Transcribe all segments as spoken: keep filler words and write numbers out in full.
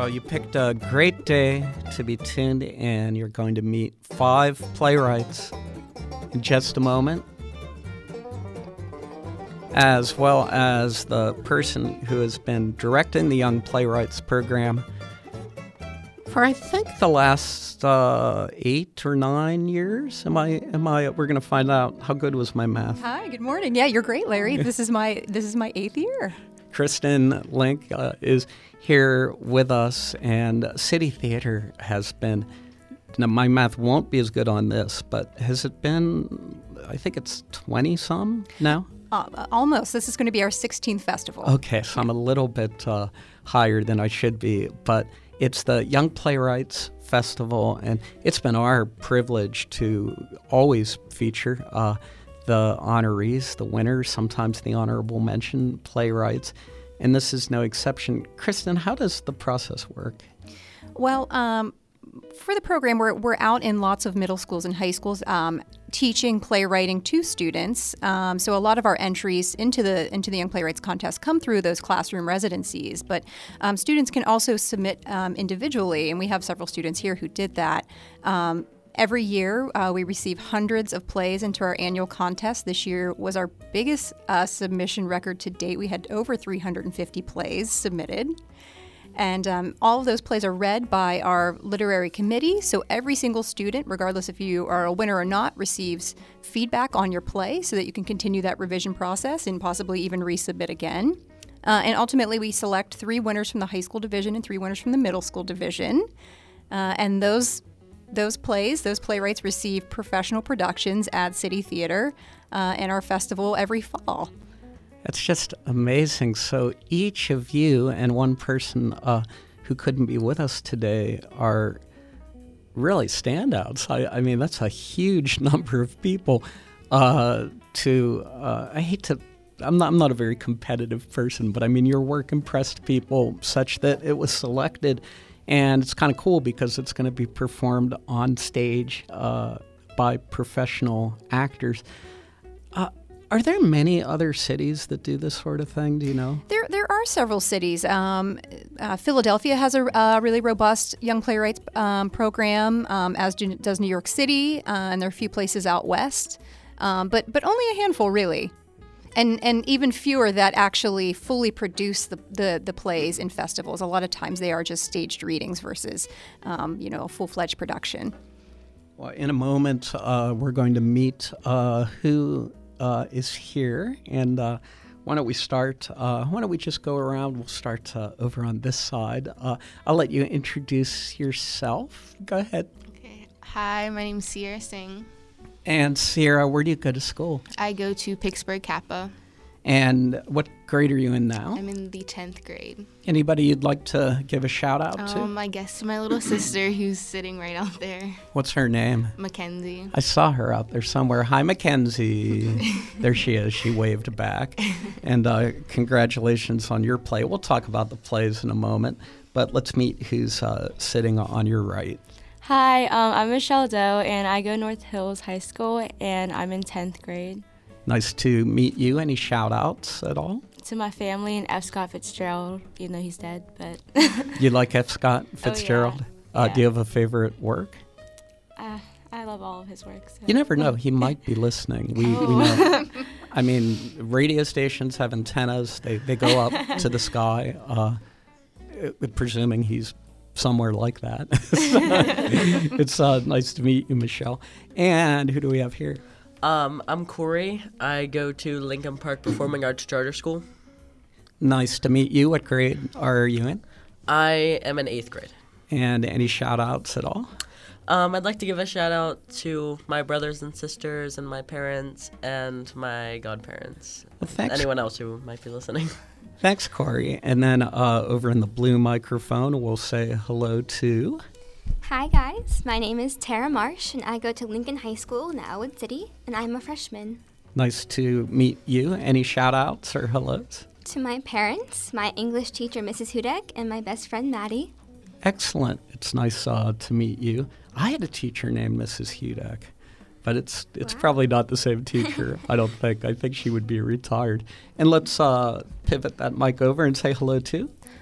Well, you picked a great day to be tuned in. You're going to meet five playwrights in just a moment, as well as the person who has been directing the Young Playwrights program for, I think, the last uh, eight or nine years. Am I? Am I? We're going to find out. How good was my math? Hi. Good morning. Yeah, you're great, Larry. This is my this is my eighth year. Kristen Link uh, is here with us, and City Theater has been, now my math won't be as good on this, but has it been, I think it's twenty-some now? Uh, almost. This is going to be our sixteenth festival. Okay, so I'm a little bit uh, higher than I should be, but it's the Young Playwrights Festival, and it's been our privilege to always feature uh, the honorees, the winners, sometimes the honorable mention playwrights, and this is no exception. Kristen, how does the process work? Well, um, for the program, we're, we're out in lots of middle schools and high schools um, teaching playwriting to students. Um, so a lot of our entries into the into the Young Playwrights Contest come through those classroom residencies. But um, students can also submit um, individually, and we have several students here who did that. Um, Every year, uh, we receive hundreds of plays into our annual contest. This year was our biggest uh, submission record to date. We had over three hundred fifty plays submitted. And um, all of those plays are read by our literary committee. So every single student, regardless if you are a winner or not, receives feedback on your play so that you can continue that revision process and possibly even resubmit again. Uh, and ultimately, we select three winners from the high school division and three winners from the middle school division. Uh, and those Those plays, those playwrights receive professional productions at City Theater uh, and our festival every fall. That's just amazing. So each of you and one person uh, who couldn't be with us today are really standouts. I, I mean, that's a huge number of people uh, to, uh, I hate to, I'm not, I'm not a very competitive person, but I mean, your work impressed people such that it was selected. And it's kind of cool because it's going to be performed on stage uh, by professional actors. Uh, are there many other cities that do this sort of thing? Do you know? There there are several cities. Um, uh, Philadelphia has a, a really robust Young Playwrights um, program, um, as do, does New York City, uh, and there are a few places out west. Um, but, but only a handful, really. And and even fewer that actually fully produce the, the, the plays in festivals. A lot of times they are just staged readings versus, um, you know, a full-fledged production. Well, in a moment, uh, we're going to meet uh, who uh, is here. And uh, why don't we start? Uh, why don't we just go around? We'll start uh, over on this side. Uh, I'll let you introduce yourself. Go ahead. Okay. Hi, my name's Sierra Singh. And Sierra, where do you go to school? I go to Pittsburgh Kappa. And what grade are you in now? I'm in the tenth grade. Anybody you'd like to give a shout out um, to? I guess my little sister who's sitting right out there. What's her name? Mackenzie. I saw her out there somewhere. Hi, Mackenzie. There she is. She waved back. And uh, congratulations on your play. We'll talk about the plays in a moment, but let's meet who's uh, sitting on your right. Hi, um, I'm Michelle Doe, and I go North Hills High School, and I'm in tenth grade. Nice to meet you. Any shout-outs at all? To my family and F. Scott Fitzgerald, even though he's dead, but... You like F. Scott Fitzgerald? Oh, yeah. Uh, Yeah. Do you have a favorite work? Uh, I love all of his work. So. You never know. He might be listening. We, Oh. we know. I mean, radio stations have antennas. They, they go up to the sky, uh, presuming he's somewhere like that. It's uh, nice to meet you, Michelle. And who do we have here? Um, I'm Corey. I go to Lincoln Park Performing Arts Charter School. Nice to meet you. What grade are you in? I am in eighth grade. And any shout-outs at all? Um, I'd like to give a shout out to my brothers and sisters and my parents and my godparents. Well, thanks. Anyone else who might be listening. Thanks, Corey. And then uh, over in the blue microphone, we'll say hello to... Hi guys, my name is Tara Marsh and I go to Lincoln High School in Elwood City and I'm a freshman. Nice to meet you. Any shout-outs or hellos? To my parents, my English teacher Missus Hudek, and my best friend Maddie. Excellent. It's nice uh, to meet you. I had a teacher named Missus Hudek, but it's it's Wow. probably not the same teacher, I don't think. I think she would be retired. And let's uh, pivot that mic over and say hello to...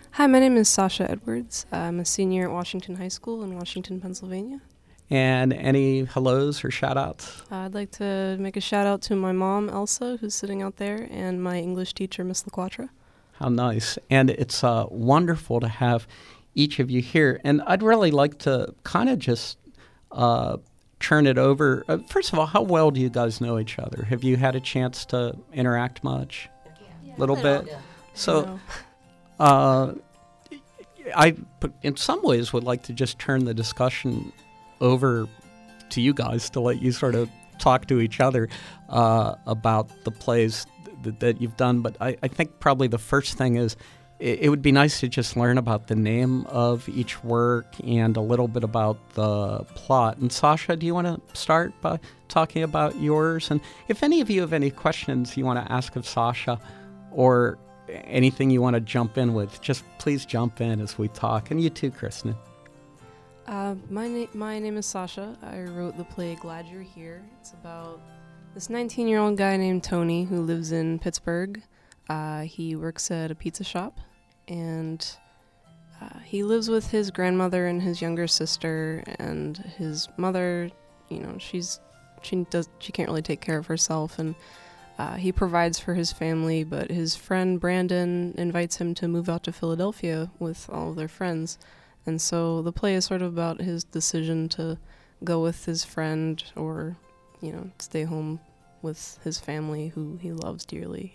Hi, my name is Sasha Edwards. I'm a senior at Washington High School in Washington, Pennsylvania. And any hellos or shout-outs? Uh, I'd like to make a shout out to my mom, Elsa, who's sitting out there, and my English teacher, Miss LaQuatra. How nice. And it's uh, wonderful to have each of you here. And I'd really like to kind of just uh, turn it over. Uh, first of all, how well do you guys know each other? Have you had a chance to interact much? A little bit? Yeah. So uh, I, in some ways, would like to just turn the discussion over to you guys to let you sort of talk to each other uh, about the plays th- that you've done. But I, I think probably the first thing is it, it would be nice to just learn about the name of each work and a little bit about the plot. And Sasha, do you want to start by talking about yours? And if any of you have any questions you want to ask of Sasha or anything you want to jump in with, just please jump in as we talk. And you too, Kristen. Uh, my, na- my name is Sasha. I wrote the play Glad You're Here. It's about this nineteen-year-old guy named Tony who lives in Pittsburgh. Uh, he works at a pizza shop, and uh, he lives with his grandmother and his younger sister, and his mother, you know, she's she does she can't really take care of herself, and uh, he provides for his family, but his friend Brandon invites him to move out to Philadelphia with all of their friends. And so the play is sort of about his decision to go with his friend or, you know, stay home with his family who he loves dearly.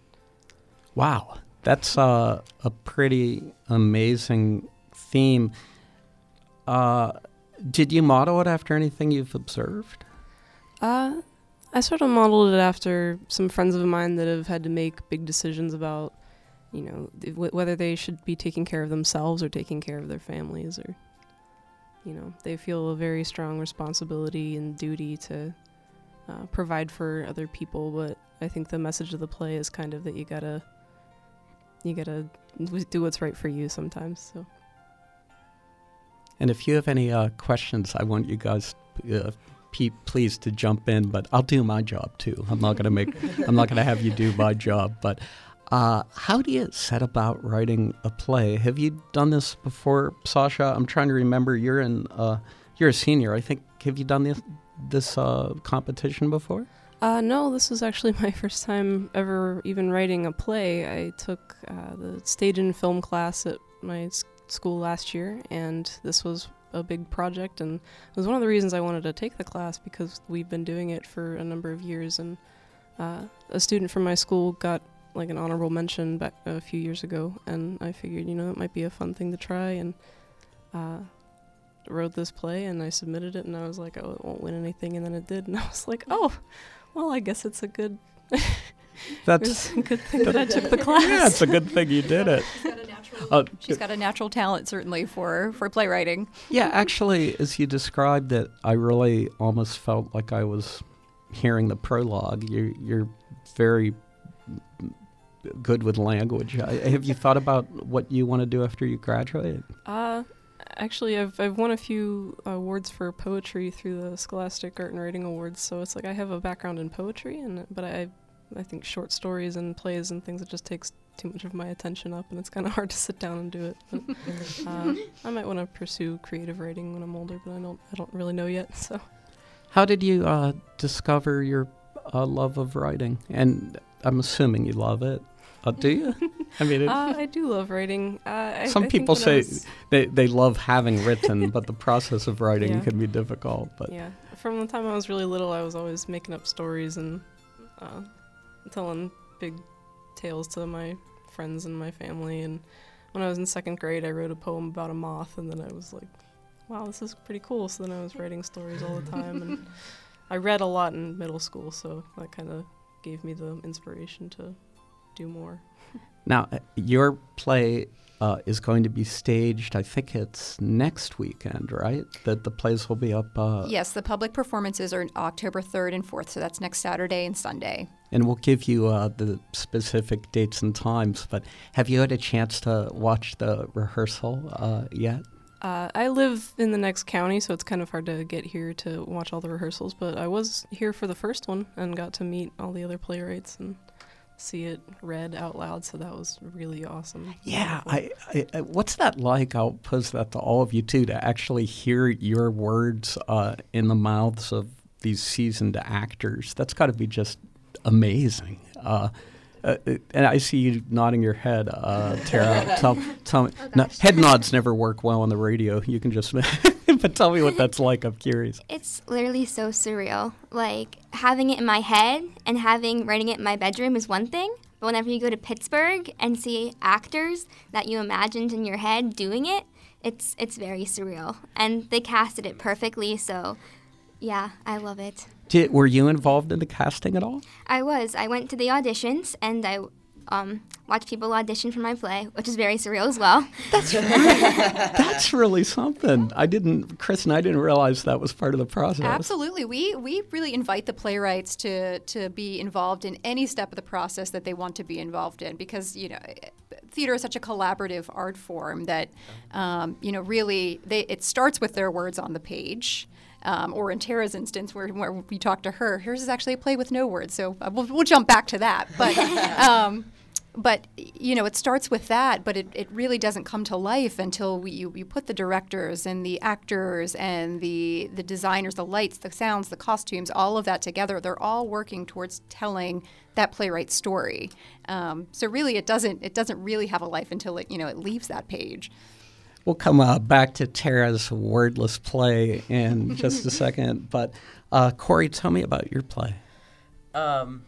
Wow, that's uh, a pretty amazing theme. Uh, did you model it after anything you've observed? Uh, I sort of modeled it after some friends of mine that have had to make big decisions about, you know, th- w- whether they should be taking care of themselves or taking care of their families, or, you know, they feel a very strong responsibility and duty to uh, provide for other people. But I think the message of the play is kind of that you gotta, you gotta do what's right for you sometimes. So. And if you have any uh, questions, I want you guys, uh, pe- please, to jump in. But I'll do my job too. I'm not gonna make. I'm not gonna have you do my job. But uh, how do you set about writing a play? Have you done this before, Sasha? I'm trying to remember. You're in. Uh, you're a senior, I think. Have you done this this uh, competition before? Uh, no, this was actually my first time ever even writing a play. I took uh, the stage and film class at my s- school last year, and this was a big project, and it was one of the reasons I wanted to take the class, because we've been doing it for a number of years, and uh, a student from my school got like an honorable mention back a few years ago, and I figured, you know, it might be a fun thing to try, and uh, wrote this play, and I submitted it, and I was like, oh, it won't win anything, and then it did, and I was like, oh, well, I guess it's a good, That's it's a good thing that I took the class. yeah, it's a good thing you did it. She's got a natural, Uh, she's got a natural talent, certainly, for, for playwriting. Yeah, actually, as you described it, I really almost felt like I was hearing the prologue. You're, you're very good with language. I, have you thought about what you want to do after you graduate? Uh, actually, I've I've won a few awards for poetry through the Scholastic Art and Writing Awards, so it's like I have a background in poetry, and but I I think short stories and plays and things, it just takes too much of my attention up, and it's kind of hard to sit down and do it. But, uh, I might want to pursue creative writing when I'm older, but I don't I don't really know yet. So, How did you uh, discover your uh, love of writing? And I'm assuming you love it. Uh, do you? I mean, it, uh, I do love writing. Uh, I, some I think people when I say was- they, they love having written, but the process of writing Yeah. can be difficult. But Yeah, from the time I was really little, I was always making up stories and uh, telling big tales to my friends and my family. And when I was in second grade, I wrote a poem about a moth, and then I was like, wow, this is pretty cool. So then I was writing stories all the time, and I read a lot in middle school, so that kind of gave me the inspiration to do more. now, uh, your play uh, is going to be staged, I think it's next weekend, right? That the plays will be up. Uh, Yes, the public performances are October third and fourth, so that's next Saturday and Sunday. And we'll give you uh, the specific dates and times. But have you had a chance to watch the rehearsal uh, yet? Uh, I live in the next county, so it's kind of hard to get here to watch all the rehearsals, but I was here for the first one and got to meet all the other playwrights, and see it read out loud, so that was really awesome. Yeah, I, I, I- what's that like? I'll pose that to all of you too, to actually hear your words uh, in the mouths of these seasoned actors. That's got to be just amazing. Uh, uh, and I see you nodding your head, uh, Tara. tell, tell me, no, head nods never work well on the radio. You can just, but tell me what that's like. I'm curious. It's literally so surreal. Like, having it in my head and having writing it in my bedroom is one thing, but whenever you go to Pittsburgh and see actors that you imagined in your head doing it, it's it's very surreal. And they casted it perfectly, so yeah, I love it. Did, were you involved in the casting at all? I was. I went to the auditions and I um, watched people audition for my play, which is very surreal as well. That's That's really something. I didn't, Chris and I didn't realize that was part of the process. Absolutely. We we really invite the playwrights to to be involved in any step of the process that they want to be involved in, because, you know, theater is such a collaborative art form that, um, you know, really they, it starts with their words on the page. Um, or in Tara's instance, where, where we talked to her, hers is actually a play with no words, so uh, we'll, we'll jump back to that. But, um, but you know, it starts with that, but it, it really doesn't come to life until we, you, you put the directors and the actors and the, the designers, the lights, the sounds, the costumes, all of that together. They're all working towards telling that playwright's story. Um, so really, it doesn't it doesn't really have a life until it you know it leaves that page. We'll come uh, back to Tara's wordless play in just a second. But uh, Corey, tell me about your play. Um,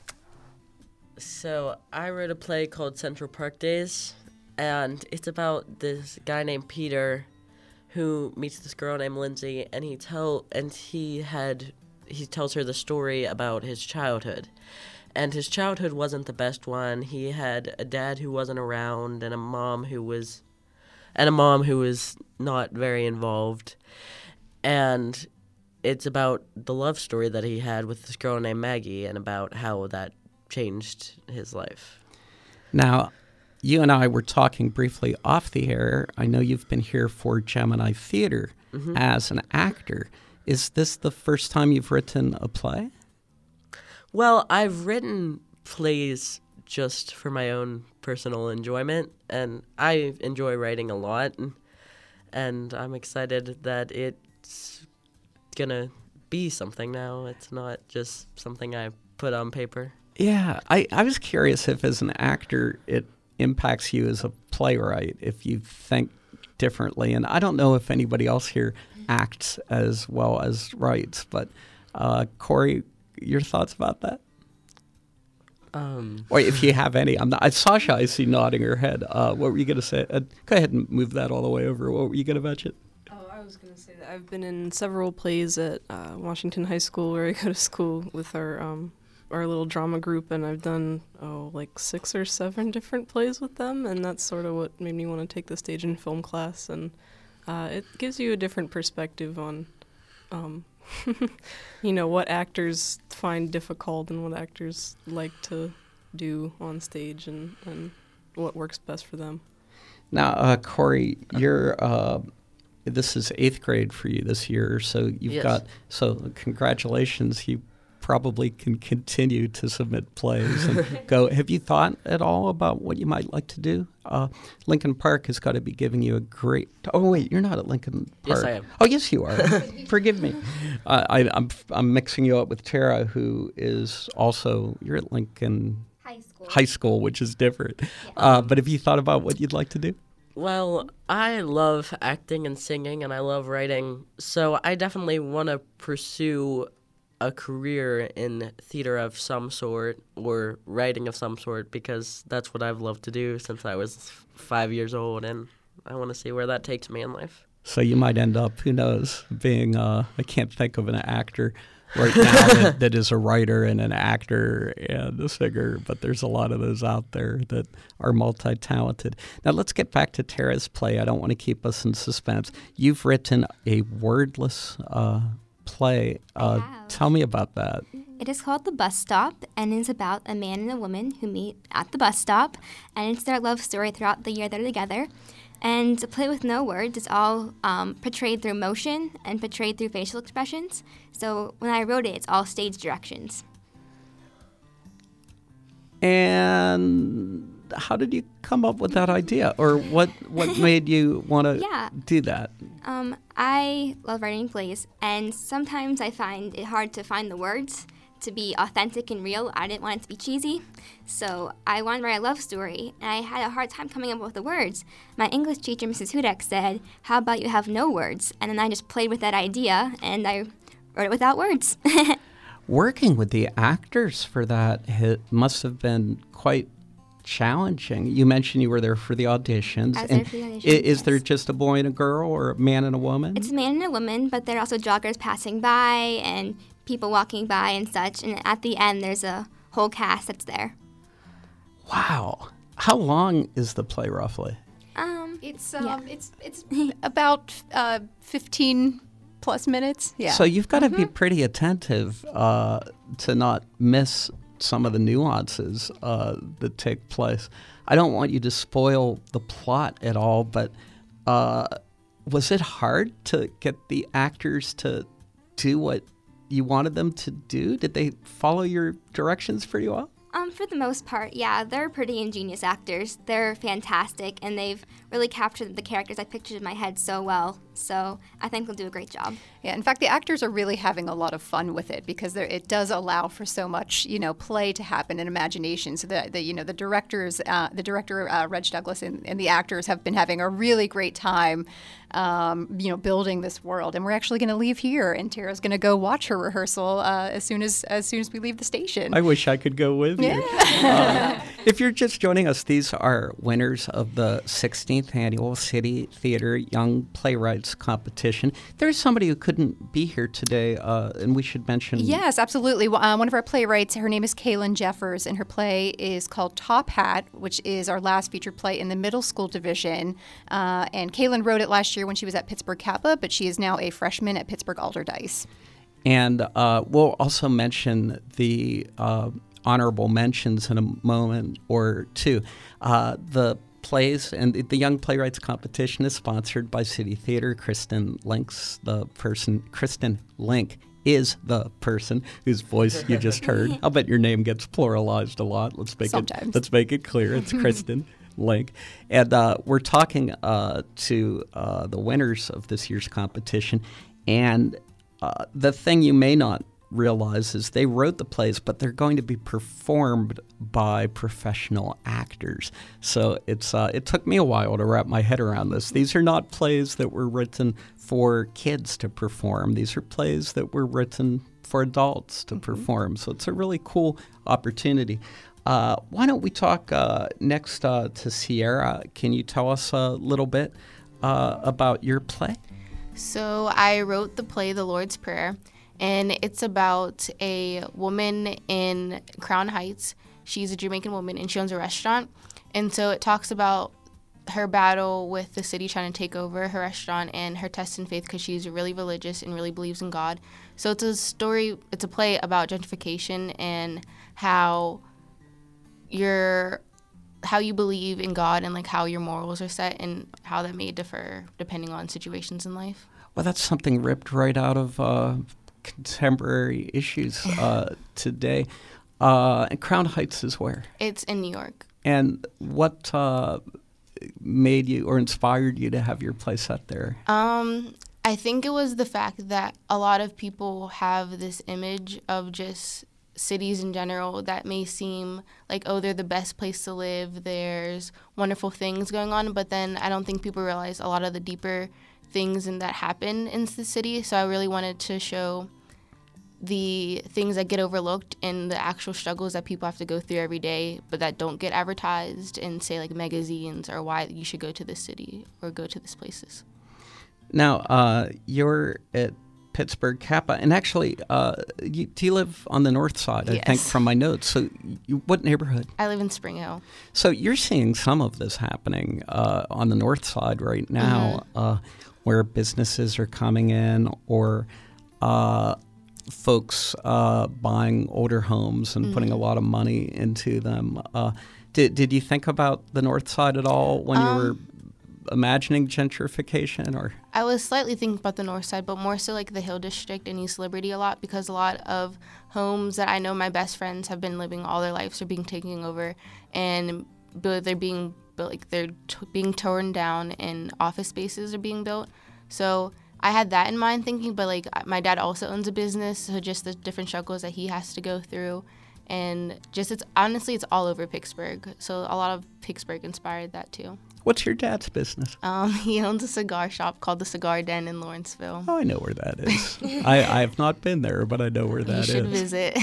so I wrote a play called Central Park Days, and it's about this guy named Peter who meets this girl named Lindsay, and he tell and he had he tells her the story about his childhood. And his childhood wasn't the best one. He had a dad who wasn't around and a mom who was and a mom who was not very involved. And it's about the love story that he had with this girl named Maggie and about how that changed his life. Now, you and I were talking briefly off the air. I know you've been here for Gemini Theater mm-hmm. as an actor. Is this the first time you've written a play? Well, I've written plays just for my own personal enjoyment, and I enjoy writing a lot, and, and I'm excited that it's gonna be something now. It's not just something I put on paper. Yeah, I, I was curious if as an actor it impacts you as a playwright, if you think differently, and I don't know if anybody else here acts as well as writes, but uh, Corey, your thoughts about that? Um, or if you have any. I'm not, uh, Sasha, I see nodding her head. Uh, what were you going to say? Uh, go ahead and move that all the way over. What were you going to mention? Oh, I was going to say that I've been in several plays at uh, Washington High School, where I go to school with our um, our little drama group, and I've done, oh, like six or seven different plays with them, and that's sort of what made me want to take the stage and film class, and uh, it gives you a different perspective on um, you know, what actors find difficult and what actors like to do on stage, and, and what works best for them. Now, uh, Corey, you're, uh, this is eighth grade for you this year, so you've yes. got, so congratulations, you probably can continue to submit plays and go. Have you thought at all about what you might like to do? Uh, Lincoln Park has got to be giving you a great. Oh wait, you're not at Lincoln Park. Yes, I am. Oh yes, you are. Forgive me. Uh, I, I'm I'm mixing you up with Tara, who is also. You're at Lincoln High School. High School, which is different. Yeah. Uh, but have you thought about what you'd like to do? Well, I love acting and singing, and I love writing, so I definitely want to pursue a career in theater of some sort or writing of some sort, because that's what I've loved to do since I was five years old, and I want to see where that takes me in life. So you might end up, who knows, being, uh, I can't think of an actor right now that, that is a writer and an actor and a singer, but there's a lot of those out there that are multi-talented. Now let's get back to Tara's play. I don't want to keep us in suspense. You've written a wordless uh play. Uh, tell me about that. It is called The Bus Stop, and it's about a man and a woman who meet at the bus stop, and it's their love story throughout the year they're together. And a play with no words, it's all um, portrayed through motion and portrayed through facial expressions. So when I wrote it, it's all stage directions. And how did you come up with that idea, or what what made you want to Yeah. do that? Um, I love writing plays, and sometimes I find it hard to find the words to be authentic and real. I didn't want it to be cheesy, so I wanted to write a love story, and I had a hard time coming up with the words. My English teacher, Missus Hudek, said, "How about you have no words?" And then I just played with that idea, and I wrote it without words. Working with the actors for that it must have been quite challenging. You mentioned you were there for the auditions. I was there and for the auditions, i- Is yes. there just a boy and a girl, or a man and a woman? It's a man and a woman, but there are also joggers passing by and people walking by and such. And at the end, there's a whole cast that's there. Wow. How long is the play roughly? Um, It's um, Yeah. it's it's about uh, fifteen plus minutes. Yeah. So you've got to be pretty attentive uh, to not miss some of the nuances uh, that take place. I don't want you to spoil the plot at all, but uh, was it hard to get the actors to do what you wanted them to do? Did they follow your directions pretty well? Um, for the most part, yeah, they're pretty ingenious actors. They're fantastic, and they've really captured the characters I pictured in my head so well. So I think they'll do a great job. Yeah, in fact, the actors are really having a lot of fun with it because there, it does allow for so much, you know, play to happen and imagination. So that the, you know, the directors, uh, the director uh, Reg Douglas and, and the actors have been having a really great time, um, you know, building this world. And we're actually going to leave here, and Tara's going to go watch her rehearsal uh, as soon as as soon as we leave the station. I wish I could go with you. Uh, if you're just joining us, these are winners of the sixteenth Annual City Theater Young Playwrights Competition. There's somebody who couldn't be here today, uh, and we should mention. Yes, absolutely. Uh, one of our playwrights, her name is Kaylin Jeffers, and her play is called Top Hat, which is our last featured play in the middle school division. Uh, and Kaylin wrote it last year when she was at Pittsburgh Kappa, but she is now a freshman at Pittsburgh Alderdice. And uh, we'll also mention the uh, honorable mentions in a moment or two. Uh, the plays and the, the Young Playwrights Competition is sponsored by City Theater. Kristen Link's the person. Kristen Link is the person whose voice you just heard. I'll bet your name gets pluralized a lot. Let's make Sometimes. it. Let's make it clear. It's Kristen Link, and uh, we're talking uh, to uh, the winners of this year's competition, and uh, the thing you may not realize is they wrote the plays, but they're going to be performed by professional actors. So it's uh, it took me a while to wrap my head around this. These are not plays that were written for kids to perform. These are plays that were written for adults to perform. So it's a really cool opportunity. Uh, why don't we talk uh, next uh, to Sierra? Can you tell us a little bit uh, about your play? So I wrote the play The Lord's Prayer, and it's about a woman in Crown Heights. She's a Jamaican woman, and she owns a restaurant. And so it talks about her battle with the city trying to take over her restaurant and her test in faith because she's really religious and really believes in God. So it's a story, it's a play about gentrification and how your how you believe in God and like how your morals are set and how that may differ depending on situations in life. Well, that's something ripped right out of uh, contemporary issues uh, today. Uh, and Crown Heights is where? It's in New York. And what uh, made you or inspired you to have your play set there? Um, I think it was the fact that a lot of people have this image of just cities in general that may seem like, oh, they're the best place to live, there's wonderful things going on, but then I don't think people realize a lot of the deeper things in that happen in the city. So I really wanted to show the things that get overlooked and the actual struggles that people have to go through every day, but that don't get advertised in, say, like magazines or why you should go to this city or go to these places. Now, uh, you're at Pittsburgh Kappa, and actually, uh, you, do you live on the north side, I Yes. think, from my notes? So you, what neighborhood? I live in Spring Hill. So you're seeing some of this happening uh, on the north side right now, Mm-hmm. uh, where businesses are coming in or uh, folks uh, buying older homes and Mm-hmm. putting a lot of money into them. Uh, did, did you think about the north side at all when you were Um, imagining gentrification, or? I was slightly thinking about the north side, but more so like the Hill District and East Liberty a lot, because a lot of homes that I know my best friends have been living all their lives are being taken over, and bu- they're being built, like they're t- being torn down, and office spaces are being built. So I had that in mind thinking, but like my dad also owns a business, so just the different struggles that he has to go through. And just it's honestly, it's all over Pittsburgh. So a lot of Pittsburgh inspired that too. What's your dad's business? Um, he owns a cigar shop called the Cigar Den in Lawrenceville. Oh, I know where that is. I, I have not been there, but I know where that is. You should visit.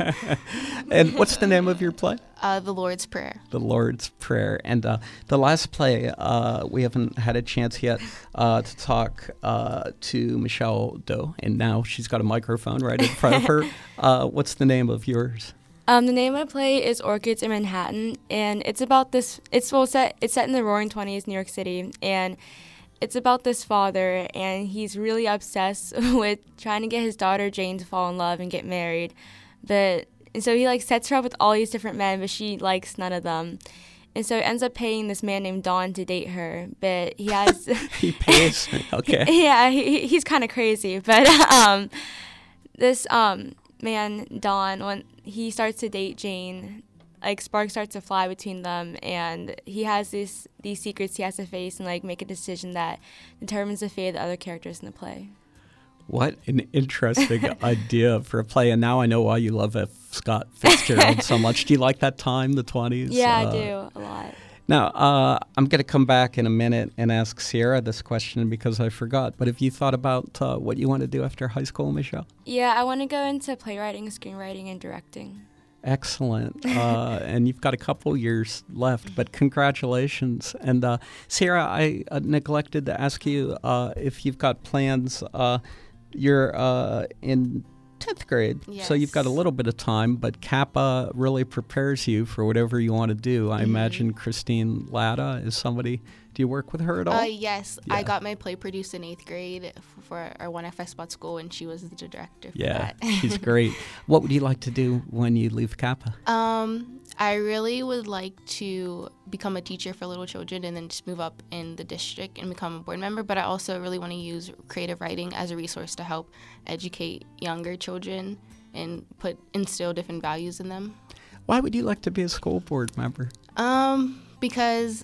And what's the name of your play? Uh, the Lord's Prayer. The Lord's Prayer. And uh, the last play, uh, we haven't had a chance yet uh, to talk uh, to Michelle Doe, and now she's got a microphone right in front of her. Uh, what's the name of yours? Um, the name of the play is Orchids in Manhattan, and it's about this. It's well set. It's set in the Roaring Twenties, New York City, and it's about this father, and he's really obsessed with trying to get his daughter Jane to fall in love and get married, but and so he like sets her up with all these different men, but she likes none of them, and so he ends up paying this man named Don to date her, but he has he pays. Okay. Yeah, he, he's kind of crazy, but um, this um. man, Don, when he starts to date Jane, like sparks starts to fly between them, and he has these these secrets he has to face and like make a decision that determines the fate of the other characters in the play. What an interesting idea for a play, and now I know why you love F. Scott Fitzgerald so much. Do you like that time, the twenties? Yeah, uh, I do a lot. Now, uh, I'm going to come back in a minute and ask Sierra this question because I forgot. But have you thought about uh, what you want to do after high school, Michelle? Yeah, I want to go into playwriting, screenwriting, and directing. Excellent. Uh, and you've got a couple years left, but congratulations. And uh, Sierra, I uh, neglected to ask you uh, if you've got plans. Uh, you're uh, in tenth grade, yes. So you've got a little bit of time, but Kappa really prepares you for whatever you want to do. I mm-hmm. imagine Christine Latta is somebody, do you work with her at all? Uh, yes, yeah. I got my play produced in eighth grade for our one F S Spot school, and she was the director for yeah, that. She's great. What would you like to do when you leave Kappa? Um, I really would like to become a teacher for little children and then just move up in the district and become a board member, but I also really want to use creative writing as a resource to help educate younger children and put instill different values in them. Why would you like to be a school board member? Um, because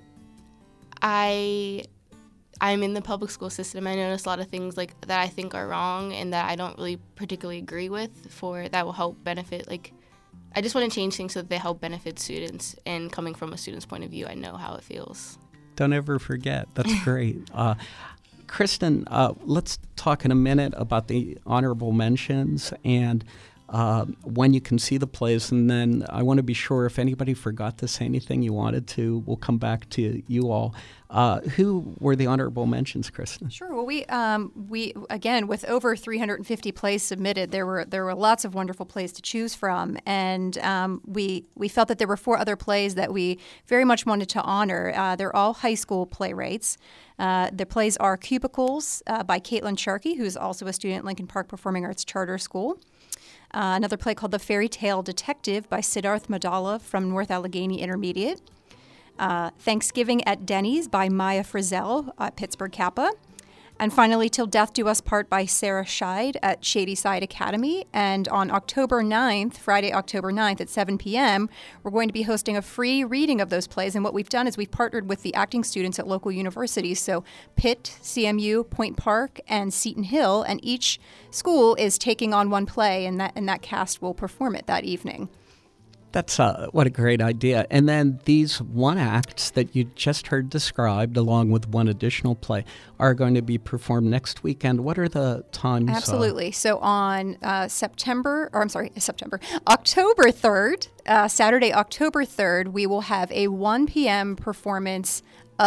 I I'm in the public school system. I notice a lot of things like that I think are wrong and that I don't really particularly agree with for that will help benefit like I just want to change things so that they help benefit students, and coming from a student's point of view, I know how it feels. Don't ever forget. That's great. Uh, Kristen, uh, let's talk in a minute about the honorable mentions and uh, when you can see the plays. And then I want to be sure if anybody forgot to say anything you wanted to, we'll come back to you all. Uh, who were the honorable mentions, Kristen? Sure. Well, we um, we again with over three hundred fifty plays submitted, there were there were lots of wonderful plays to choose from, and um, we we felt that there were four other plays that we very much wanted to honor. Uh, they're all high school playwrights. Uh, the plays are Cubicles uh, by Caitlin Sharkey, who's also a student at Lincoln Park Performing Arts Charter School. Uh, another play called The Fairy Tale Detective by Siddharth Madala from North Allegheny Intermediate. Uh, Thanksgiving at Denny's by Maya Frizzell at Pittsburgh Kappa. And finally, Till Death Do Us Part by Sarah Scheid at Shady Side Academy. And on October ninth, Friday, October ninth at seven p.m., we're going to be hosting a free reading of those plays. And what we've done is we've partnered with the acting students at local universities. So Pitt, C M U, Point Park, and Seton Hill. And each school is taking on one play, and that, and that cast will perform it that evening. That's uh, what a great idea. And then these one acts that you just heard described, along with one additional play, are going to be performed next weekend. What are the times? Absolutely. Uh, so on uh, September, or I'm sorry, September, October third, uh, Saturday, October third, we will have a one p.m. performance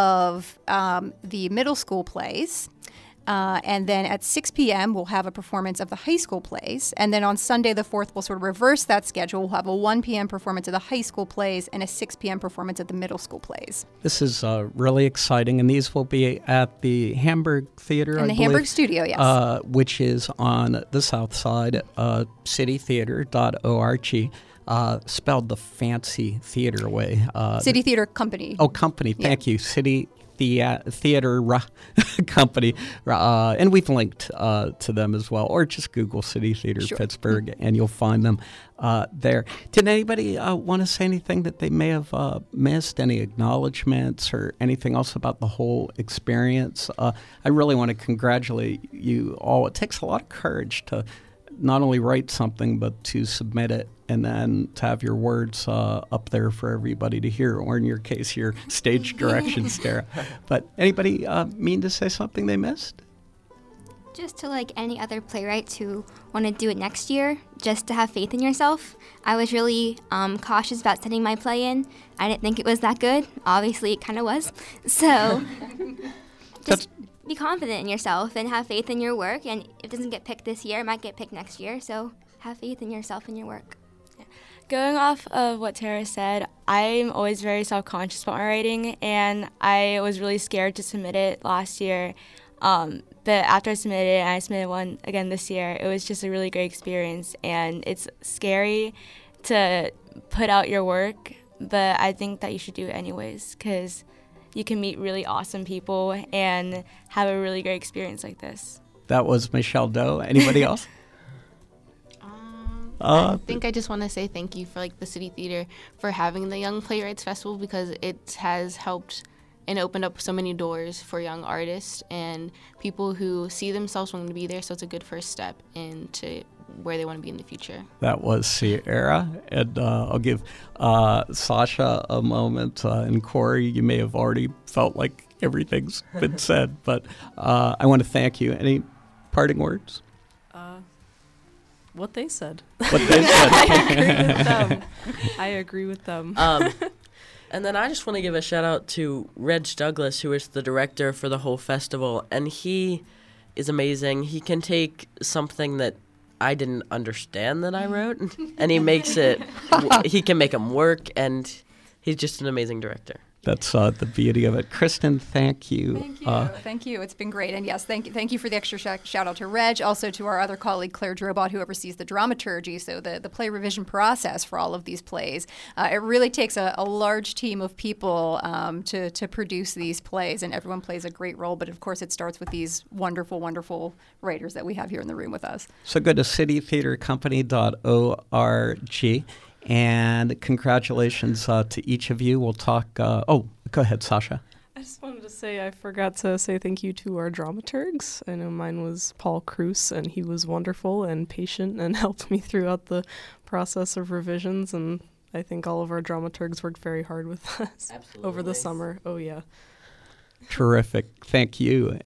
of um, the middle school plays. Uh, and then at six p.m., we'll have a performance of the high school plays. And then on Sunday the fourth, we'll sort of reverse that schedule. We'll have a one p.m. performance of the high school plays and a six p.m. performance of the middle school plays. This is uh, really exciting. And these will be at the Hamburg Theater, In I the believe, Hamburg Studio, yes. Uh, which is on the south side, uh, city theater dot org. Uh, spelled the fancy theater way. Uh, City Theater Company. Oh, company. Thank yeah. you. City Thea- Theater Company, uh, and we've linked uh, to them as well, or just Google City Theater Sure. Pittsburgh, and you'll find them uh, there. Did anybody uh, want to say anything that they may have uh, missed, any acknowledgments or anything else about the whole experience? Uh, I really want to congratulate you all. It takes a lot of courage to not only write something, but to submit it and then to have your words uh, up there for everybody to hear, or in your case, your stage direction, Sarah. But anybody uh, mean to say something they missed? Just to like any other playwrights who want to do it next year, just to have faith in yourself. I was really um, cautious about sending my play in. I didn't think it was that good. Obviously, it kind of was. So just be confident in yourself and have faith in your work. And if it doesn't get picked this year, it might get picked next year. So have faith in yourself and your work. Going off of what Tara said, I'm always very self-conscious about my writing, and I was really scared to submit it last year. Um, but after I submitted it, and I submitted one again this year, it was just a really great experience, and it's scary to put out your work, but I think that you should do it anyways, because you can meet really awesome people and have a really great experience like this. That was Michelle Doe. Anybody else? Uh, I think I just want to say thank you for like the City Theater for having the Young Playwrights Festival, because it has helped and opened up so many doors for young artists and people who see themselves wanting to be there. So it's a good first step into where they want to be in the future. That was Sierra, and uh, I'll give uh, Sasha a moment. Uh, and Corey, you may have already felt like everything's been said, but uh, I want to thank you. Any parting words? Uh, what they said. What they said. I agree with them. I agree with them. Um, and then I just want to give a shout out to Reg Douglas, who is the director for the whole festival, and he is amazing. He can take something that I didn't understand that I wrote, and he makes it, he can make them work, and he's just an amazing director. That's uh, the beauty of it. Kristen, thank you. Thank you. Uh, thank you. It's been great. And yes, thank you, thank you for the extra sh- shout out to Reg, also to our other colleague, Claire Drobot, who oversees the dramaturgy, so the, the play revision process for all of these plays. Uh, it really takes a, a large team of people um, to, to produce these plays, and everyone plays a great role. But of course, it starts with these wonderful, wonderful writers that we have here in the room with us. so go to city theater company dot org. And congratulations uh, to each of you. We'll talk. Uh, oh, go ahead, Sasha. I just wanted to say I forgot to say thank you to our dramaturgs. I know mine was Paul Cruz, and he was wonderful and patient and helped me throughout the process of revisions. And I think all of our dramaturgs worked very hard with us Absolutely. over the summer. Oh, yeah. Terrific. Thank you.